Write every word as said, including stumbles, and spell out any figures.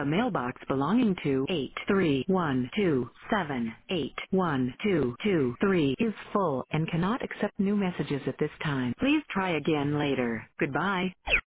a mailbox belonging to eight three one two seven eight one two two three is full and cannot accept new messages at this time. Please try again later. Goodbye.